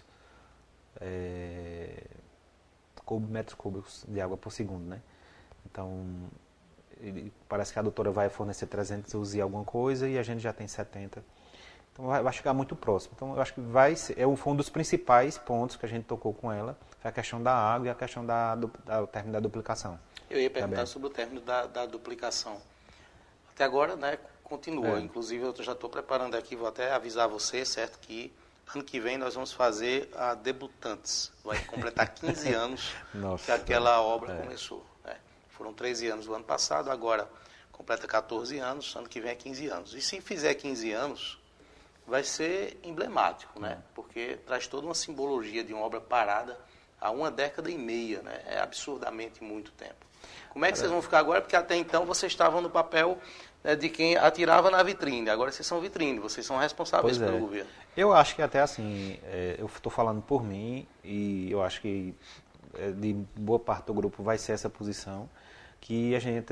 metros cúbicos de água por segundo, né? Então, parece que a adutora vai fornecer 300 e alguma coisa e a gente já tem 70. Então vai chegar muito próximo. Então eu acho que foi um dos principais pontos que a gente tocou com ela, foi a questão da água e a questão do término da duplicação. Eu ia perguntar sobre o término da duplicação. Até agora, né, continua. Inclusive eu já estou preparando aqui, vou até avisar você, certo, que ano que vem nós vamos fazer a Debutantes. Vai completar 15 anos que aquela obra começou. Foram 13 anos do ano passado, agora completa 14 anos, ano que vem é 15 anos. E se fizer 15 anos, vai ser emblemático, né? Porque traz toda uma simbologia de uma obra parada há 1 década e meia, né? É absurdamente muito tempo. Como é que vocês vão ficar agora? Porque até então vocês estavam no papel, né, de quem atirava na vitrine. Agora vocês são vitrine, vocês são responsáveis pelo governo. Eu acho que até assim, eu estou falando por mim e eu acho que de boa parte do grupo vai ser essa posição, que a gente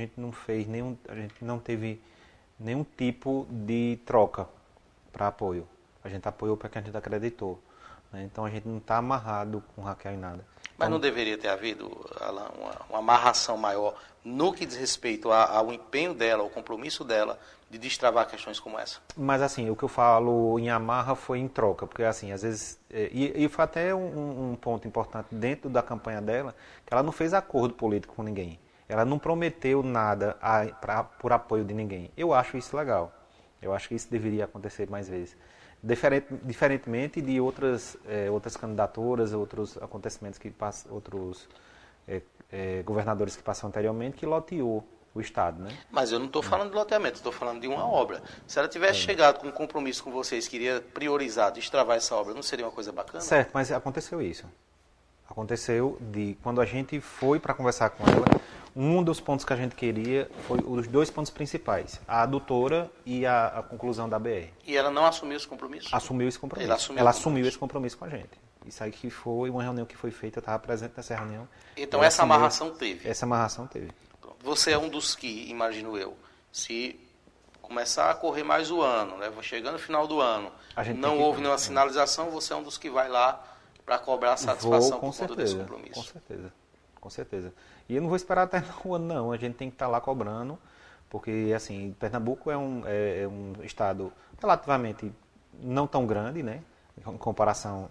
não teve nenhum tipo de troca para apoio. A gente apoiou porque a gente acreditou, né? Então a gente não está amarrado com Raquel em nada. Mas não deveria ter havido, Alan, uma amarração maior no que diz respeito ao empenho dela, ao compromisso dela de destravar questões como essa? Mas assim, o que eu falo em amarra foi em troca, porque assim, às vezes, e foi até um ponto importante dentro da campanha dela, que ela não fez acordo político com ninguém. Ela não prometeu nada por apoio de ninguém. Eu acho isso legal. Eu acho que isso deveria acontecer mais vezes. Diferentemente de outras candidaturas, outros acontecimentos que passam, outros governadores que passaram anteriormente, que loteou o Estado, né? Mas eu não estou falando de loteamento, estou falando de uma obra. Se ela tivesse chegado com um compromisso com vocês, queria priorizar, destravar essa obra, não seria uma coisa bacana? Certo, mas aconteceu isso. Aconteceu quando a gente foi para conversar com ela, um dos pontos que a gente queria foi os 2 pontos principais, a adutora e a conclusão da BR. E ela não assumiu esse compromisso? Assumiu esse compromisso. Ela assumiu esse compromisso com a gente. Isso aí que foi uma reunião que foi feita, eu estava presente nessa reunião. Então essa amarração teve? Essa amarração teve. Você é um dos que, imagino eu, se começar a correr mais o ano, né, chegando no final do ano, não houve nenhuma sinalização, você é um dos que vai lá para cobrar a satisfação por conta desse compromisso. Com certeza. E eu não vou esperar até o ano, não. A gente tem que estar lá cobrando, porque, assim, Pernambuco é um estado relativamente não tão grande, né, em comparação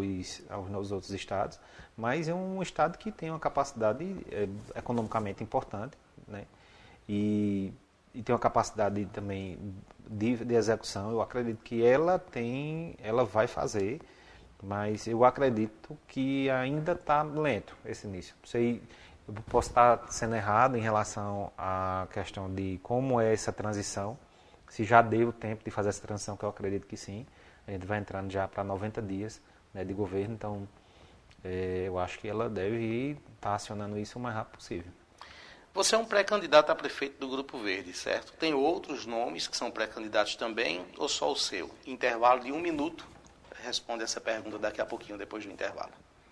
aos outros estados, mas é um estado que tem uma capacidade economicamente importante, né, e tem uma capacidade também de execução. Eu acredito que ela vai fazer, mas eu acredito que ainda está lento esse início. Eu posso estar sendo errado em relação à questão de como é essa transição, se já deu tempo de fazer essa transição, que eu acredito que sim. A gente vai entrando já para 90 dias, né, de governo, então eu acho que ela deve estar acionando isso o mais rápido possível. Você é um pré-candidato a prefeito do Grupo Verde, certo? Tem outros nomes que são pré-candidatos também, ou só o seu? Intervalo de 1 minuto. Responde essa pergunta daqui a pouquinho, depois do intervalo.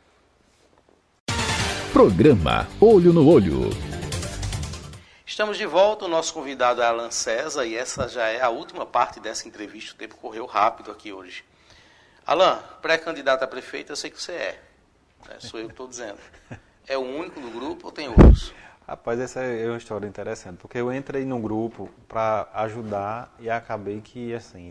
Programa Olho no Olho. Estamos de volta, o nosso convidado é Alan César e essa já é a última parte dessa entrevista, o tempo correu rápido aqui hoje. Alan, pré-candidato a prefeito, eu sei que você né? Sou eu que estou dizendo. É o único do grupo ou tem outros? Rapaz, essa é uma história interessante, porque eu entrei num grupo para ajudar e acabei que, assim,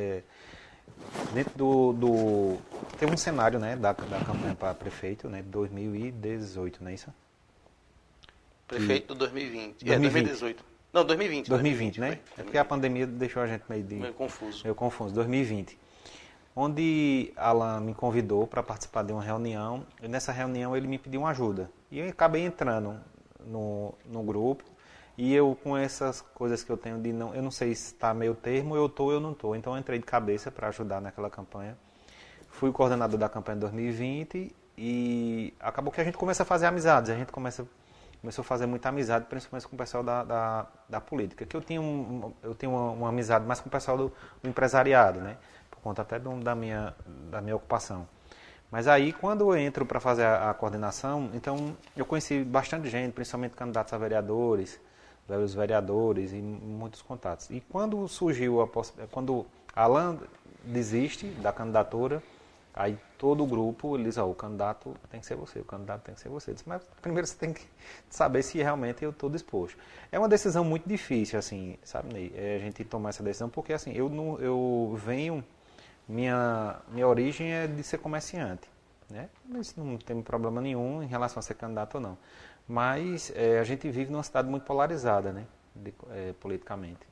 dentro tem um cenário, né, da campanha para prefeito, né, de 2018, não é isso? Prefeito do 2020. 2020. 2018. Não, 2020. 2020, né? É porque a pandemia deixou a gente meio confuso. Meio confuso, 2020. Onde Alan me convidou para participar de uma reunião, e nessa reunião ele me pediu uma ajuda. E eu acabei entrando no grupo, e eu com essas coisas que eu tenho de não, eu não sei se está meio termo, eu estou ou eu não estou. Então eu entrei de cabeça para ajudar naquela campanha. Fui o coordenador da campanha de 2020 e acabou que a gente começa a fazer amizades, a gente começou a fazer muita amizade, principalmente com o pessoal da política, que eu tenho uma amizade mais com o pessoal do empresariado, né? Por conta até da minha ocupação. Mas aí, quando eu entro para fazer a coordenação, então eu conheci bastante gente, principalmente candidatos a vereadores, velhos vereadores e muitos contatos. E quando surgiu quando Alan desiste da candidatura, aí todo o grupo, ele diz, o candidato tem que ser você, o candidato tem que ser você. Eu disse, mas primeiro você tem que saber se realmente eu estou disposto. É uma decisão muito difícil, assim, sabe, Ney? A gente tomar essa decisão, porque assim, eu venho, minha origem é de ser comerciante, né? Isso não tem problema nenhum em relação a ser candidato ou não. Mas a gente vive numa cidade muito polarizada, né? Politicamente.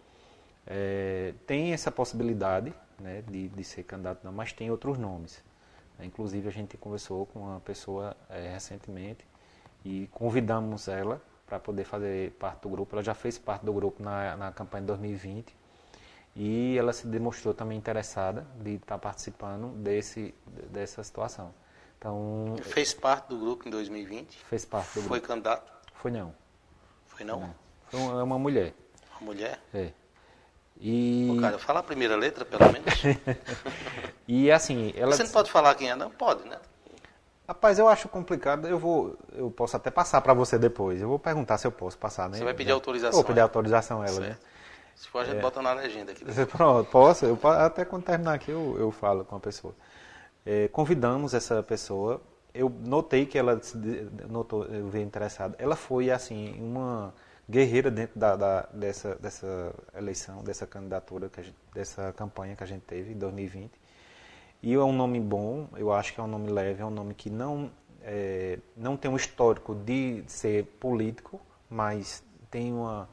Tem essa possibilidade, né, de ser candidato, não, mas tem outros nomes. Inclusive, a gente conversou com uma pessoa recentemente e convidamos ela para poder fazer parte do grupo. Ela já fez parte do grupo na campanha de 2020 e ela se demonstrou também interessada de estar participando dessa situação. Então, fez parte do grupo em 2020? Fez parte do grupo. Foi candidato? Foi não. Foi não? Não. Foi uma mulher. Uma mulher? É. E... Pô, cara, fala a primeira letra, pelo menos. E assim, ela... Você não pode falar quem é, não? Pode, né? Rapaz, eu acho complicado. Eu posso até passar para você depois. Eu vou perguntar se eu posso passar, né? Você vai pedir autorização. Vou pedir autorização a ela, certo. né? Se for, a gente bota na legenda aqui. Pronto, posso. Até quando terminar aqui eu falo com a pessoa. Convidamos essa pessoa. Eu notei que ela eu vi interessada. Ela foi, assim, uma guerreira dentro dessa eleição, dessa candidatura, dessa campanha que a gente teve em 2020. E é um nome bom, eu acho que é um nome leve, é um nome que não tem um histórico de ser político, mas tem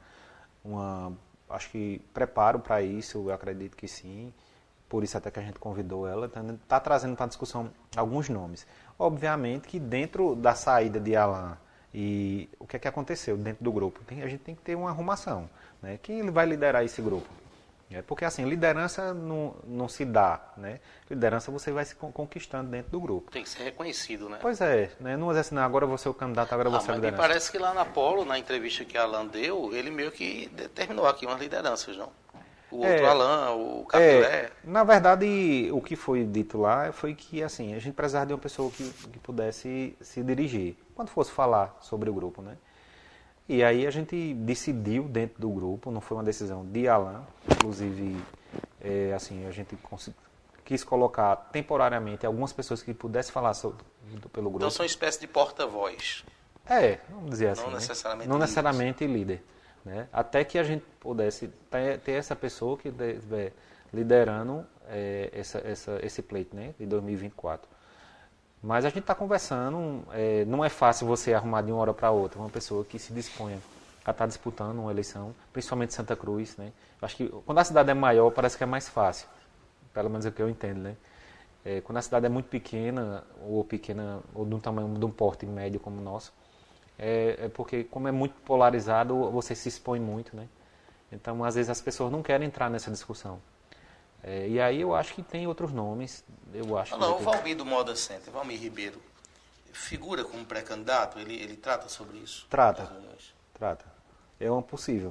acho que preparo para isso, eu acredito que sim. Por isso até que a gente convidou ela, está trazendo para a discussão alguns nomes. Obviamente que dentro da saída de Alan e o que é que aconteceu dentro do grupo, a gente tem que ter uma arrumação, né? Quem vai liderar esse grupo? Porque assim, liderança não se dá, né? Liderança você vai se conquistando dentro do grupo. Tem que ser reconhecido, né? Pois é, né? Não é assim, agora você é o candidato, agora você é a liderança. Mas me parece que lá na Polo, na entrevista que Alan deu, ele meio que determinou aqui umas lideranças, não? O outro Alan, o Capilé. Na verdade, o que foi dito lá foi que assim, a gente precisava de uma pessoa que pudesse se dirigir, quando fosse falar sobre o grupo, né? E aí a gente decidiu dentro do grupo, não foi uma decisão de Alan, inclusive, assim, a gente quis colocar temporariamente algumas pessoas que pudessem falar pelo grupo. Então são uma espécie de porta-voz. Vamos dizer assim. Não necessariamente líder. Né? Até que a gente pudesse ter essa pessoa que estiver liderando esse pleito, né, de 2024. Mas a gente está conversando, não é fácil você arrumar de uma hora para outra uma pessoa que se disponha a estar disputando uma eleição, principalmente Santa Cruz. Né? Acho que quando a cidade é maior, parece que é mais fácil, pelo menos é o que eu entendo. Né? Quando a cidade é muito pequena, ou de um tamanho, de um porte médio como o nosso, porque como é muito polarizado, você se expõe muito, né? Então, às vezes, as pessoas não querem entrar nessa discussão. E aí eu acho que tem outros nomes. O Valmir do Moda Center, Valmir Ribeiro, figura como pré-candidato? Ele trata sobre isso? Trata. É um possível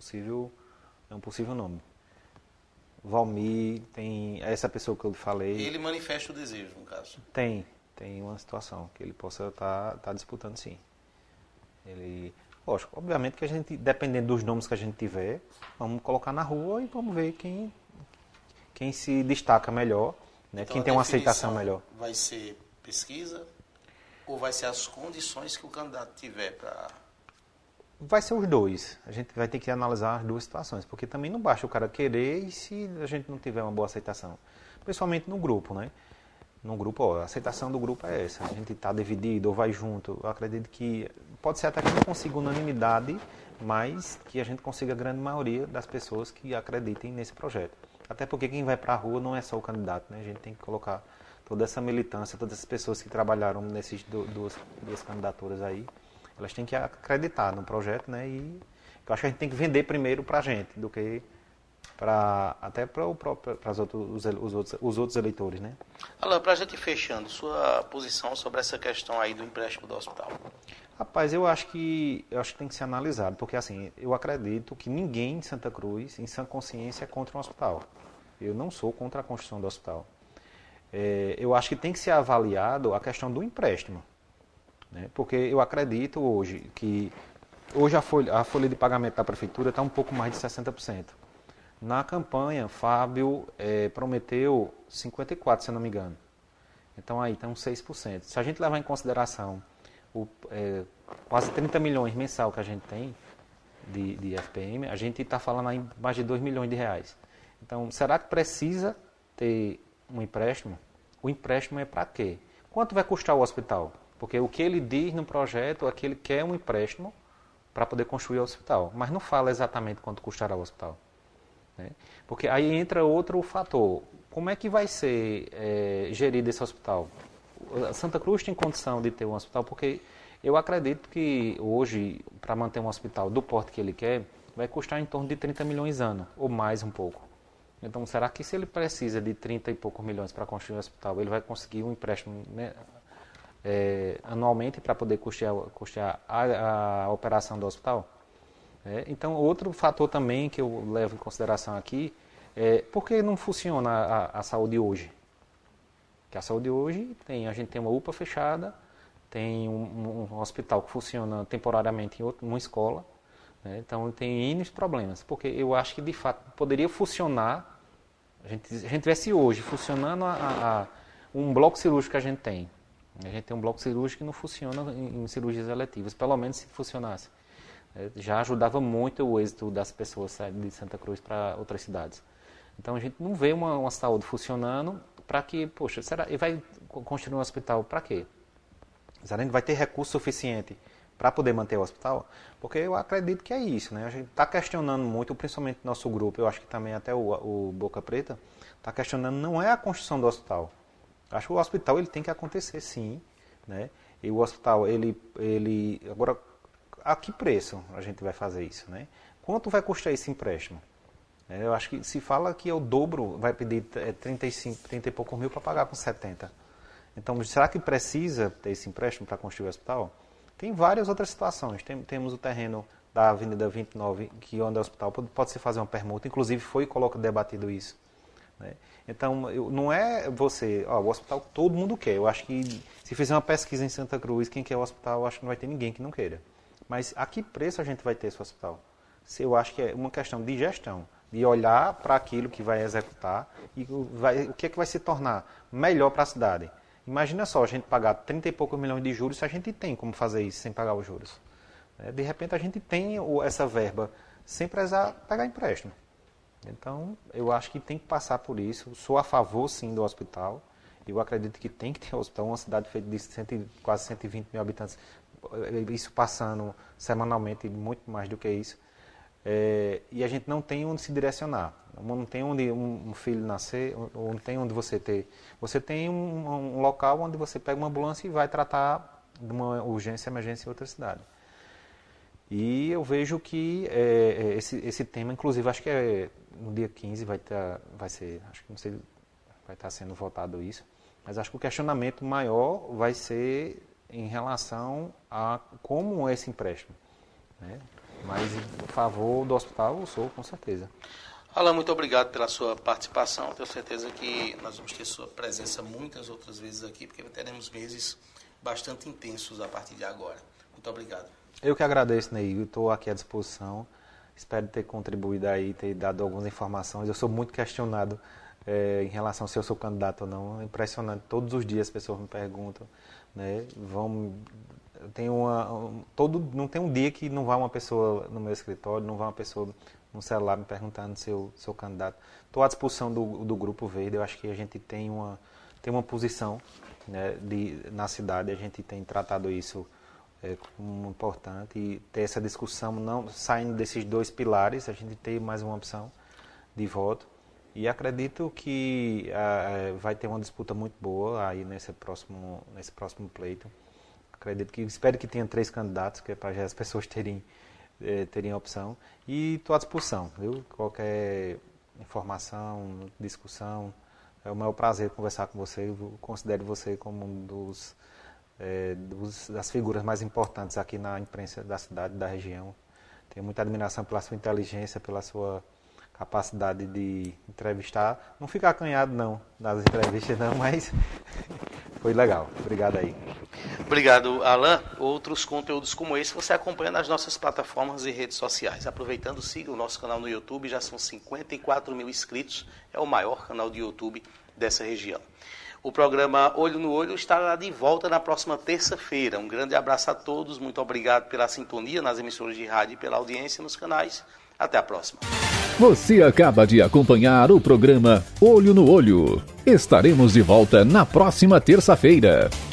nome. Valmir tem essa pessoa que eu falei. Ele manifesta o desejo, no caso? Tem uma situação que ele possa estar disputando, sim. Lógico, obviamente que a gente, dependendo dos nomes que a gente tiver, vamos colocar na rua e vamos ver quem se destaca melhor, né? Então, quem tem uma aceitação melhor. Vai ser pesquisa ou vai ser as condições que o candidato tiver para... Vai ser os dois. A gente vai ter que analisar as duas situações, porque também não basta o cara querer e se a gente não tiver uma boa aceitação. Principalmente no grupo, né? no grupo, a aceitação do grupo é essa, a gente está dividido ou vai junto. Eu acredito que pode ser até que não consiga unanimidade, mas que a gente consiga a grande maioria das pessoas que acreditem nesse projeto. Até porque quem vai para a rua não é só o candidato, né? A gente tem que colocar toda essa militância, todas as pessoas que trabalharam nessas duas candidaturas aí, elas têm que acreditar no projeto, né? E eu acho que a gente tem que vender primeiro para a gente, do que até para os outros eleitores, né? Alain, para a gente ir fechando, sua posição sobre essa questão aí do empréstimo do hospital. Rapaz, eu acho que tem que ser analisado, porque assim, eu acredito que ninguém em Santa Cruz, em sã consciência, é contra um hospital. Eu não sou contra a construção do hospital. Eu acho que tem que ser avaliado a questão do empréstimo, né? Porque eu acredito hoje que a folha de pagamento da prefeitura está um pouco mais de 60%. Na campanha, Fábio prometeu 54%, se eu não me engano. Então aí estão 6%. Se a gente levar em consideração quase 30 milhões mensal que a gente tem de FPM, a gente está falando aí mais de 2 milhões de reais. Então, será que precisa ter um empréstimo? O empréstimo é para quê? Quanto vai custar o hospital? Porque o que ele diz no projeto é que ele quer um empréstimo para poder construir o hospital, mas não fala exatamente quanto custará o hospital, né? Porque aí entra outro fator. Como é que vai ser gerido esse hospital? Santa Cruz tem condição de ter um hospital, porque eu acredito que hoje, para manter um hospital do porte que ele quer, vai custar em torno de 30 milhões ano, ou mais um pouco. Então, será que se ele precisa de 30 e poucos milhões para construir um hospital, ele vai conseguir um empréstimo, né, anualmente para poder custear a operação do hospital? Então, outro fator também que eu levo em consideração aqui é por que não funciona a saúde hoje? Que a saúde hoje a gente tem uma UPA fechada, tem um hospital que funciona temporariamente em uma escola, né? Então tem N problemas, porque eu acho que de fato poderia funcionar, a gente tivesse hoje funcionando um bloco cirúrgico que a gente tem um bloco cirúrgico que não funciona em cirurgias eletivas, pelo menos se funcionasse. Já ajudava muito o êxito das pessoas de Santa Cruz para outras cidades. Então a gente não vê uma saúde funcionando para que, poxa, e vai construir um hospital para quê? A gente vai ter recurso suficiente para poder manter o hospital? Porque eu acredito que é isso, né? A gente está questionando muito, principalmente no nosso grupo, eu acho que também até o Boca Preta, está questionando, não é a construção do hospital. Acho que o hospital ele tem que acontecer sim, né? E o hospital, agora, a que preço a gente vai fazer isso, né? Quanto vai custar esse empréstimo? Eu acho que se fala que é o dobro, vai pedir 30 e poucos mil para pagar com 70. Então, será que precisa ter esse empréstimo para construir o hospital? Tem várias outras situações. Temos o terreno da Avenida 29, que onde é o hospital, pode-se fazer uma permuta, inclusive foi debatido isso, né? Então, não é o hospital todo mundo quer. Eu acho que se fizer uma pesquisa em Santa Cruz, quem quer o hospital, eu acho que não vai ter ninguém que não queira. Mas a que preço a gente vai ter esse hospital? Eu acho que é uma questão de gestão, de olhar para aquilo que vai executar e o que é que vai se tornar melhor para a cidade. Imagina só, a gente pagar 30 e poucos milhões de juros, se a gente tem como fazer isso sem pagar os juros. De repente a gente tem essa verba sem precisar pegar empréstimo. Então, eu acho que tem que passar por isso. Sou a favor, sim, do hospital. Eu acredito que tem que ter hospital. Uma cidade feita de quase 120 mil habitantes, isso passando semanalmente, muito mais do que isso. E a gente não tem onde se direcionar. Não tem onde um filho nascer, ou não tem onde você ter. Você tem um local onde você pega uma ambulância e vai tratar de uma urgência, emergência em outra cidade. E eu vejo que esse tema, inclusive, acho que no dia 15 vai ser, acho que não sei, vai estar sendo votado isso, mas acho que o questionamento maior vai ser em relação a como é esse empréstimo, né? Mas, a favor do hospital, eu sou, com certeza. Alain, muito obrigado pela sua participação. Tenho certeza que nós vamos ter sua presença muitas outras vezes aqui, porque teremos meses bastante intensos a partir de agora. Muito obrigado. Eu que agradeço, Ney. Eu estou aqui à disposição. Espero ter contribuído aí, ter dado algumas informações. Eu sou muito questionado em relação a se eu sou candidato ou não. É impressionante. Todos os dias as pessoas me perguntam, né? Não tem um dia que não vá uma pessoa no meu escritório, não vá uma pessoa no celular me perguntando se eu sou candidato. Estou à disposição do Grupo Verde. Eu acho que a gente tem ter uma posição, né, na cidade. A gente tem tratado isso como importante, e ter essa discussão, não saindo desses 2 pilares, a gente tem mais uma opção de voto. E acredito que vai ter uma disputa muito boa aí nesse próximo pleito. Espero que tenha 3 candidatos, que é para as pessoas terem opção. E estou à disposição, viu? Qualquer informação, discussão, é o maior prazer conversar com você. Eu considero você como um das figuras mais importantes aqui na imprensa da cidade, da região. Tenho muita admiração pela sua inteligência, pela sua capacidade de entrevistar. Não ficar acanhado não nas entrevistas não, mas foi legal. Obrigado aí. Obrigado, Alan. Outros conteúdos como esse você acompanha nas nossas plataformas e redes sociais. Aproveitando, siga o nosso canal no YouTube, já são 54 mil inscritos, é o maior canal de YouTube dessa região. O programa Olho no Olho estará de volta na próxima terça-feira. Um grande abraço a todos, muito obrigado pela sintonia nas emissoras de rádio e pela audiência nos canais. Até a próxima. Você acaba de acompanhar o programa Olho no Olho. Estaremos de volta na próxima terça-feira.